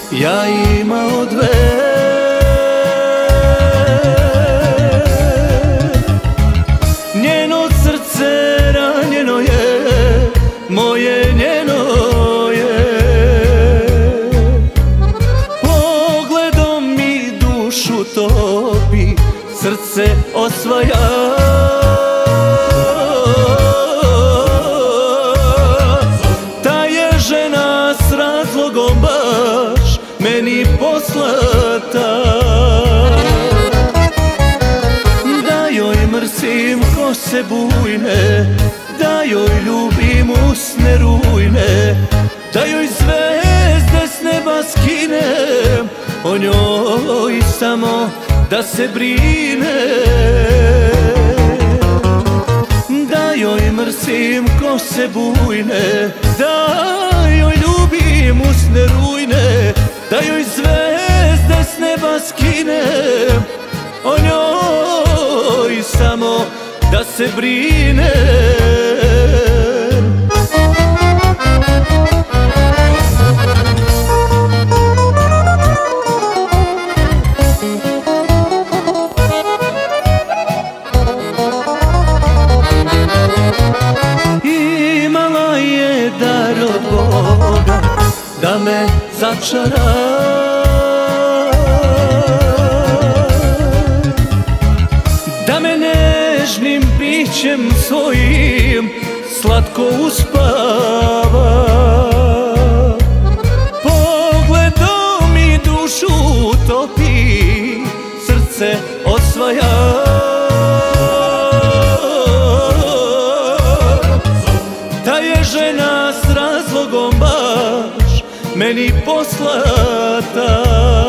ja imao dve. Njeno srce ranjeno je, moje njeno je. Pogledom mi dušu topi, srce osvaja. Ta je žena s razlogom baš meni poslata, da joj mrsim kose bujne, da joj ljubim usne rujne, da joj zvezde s neba skinem, o njoj samo da se brine. Da joj mrsim kose bujne, da joj ljubim usne rujne, da joj zvezde s neba skinem, o njoj samo da se brine. Imala je dar od Boga da me začara, da me nežnim bićem svojim slatko uspava. Pogledom mi dušu topi, srce osvaja. Ta je žena s razlogom baš meni poslata,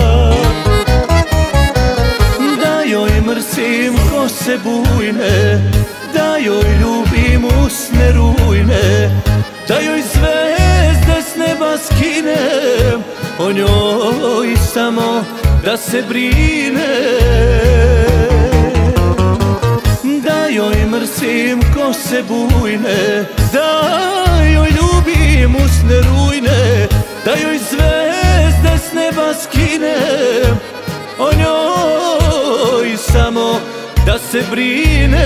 da joj mrsim kose bujne, da joj ljubim usne rujne, da joj zvezde s neba skinem, o njoj samo da se brine. Da joj mrsim kose bujne, da joj ljubim usne rujne, da joj zvezde s neba skinem, o njoj samo da se brine.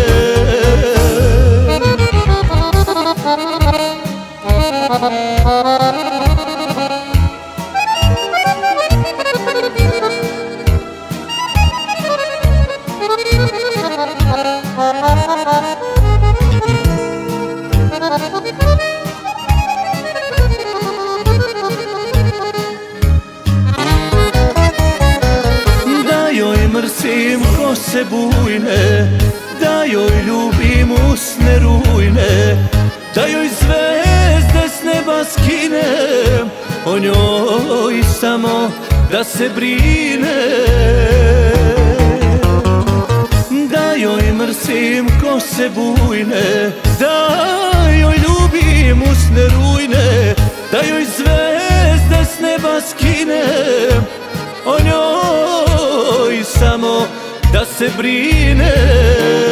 Da joj mrsim kose bujne, da joj ljubim usne rujne, da joj zvezde s neba skinem, o njoj samo da se brine. Da joj mrsim kose bujne, da joj ljubim usne rujne, da joj zvezde s neba skinem, o njoj samo da se brine.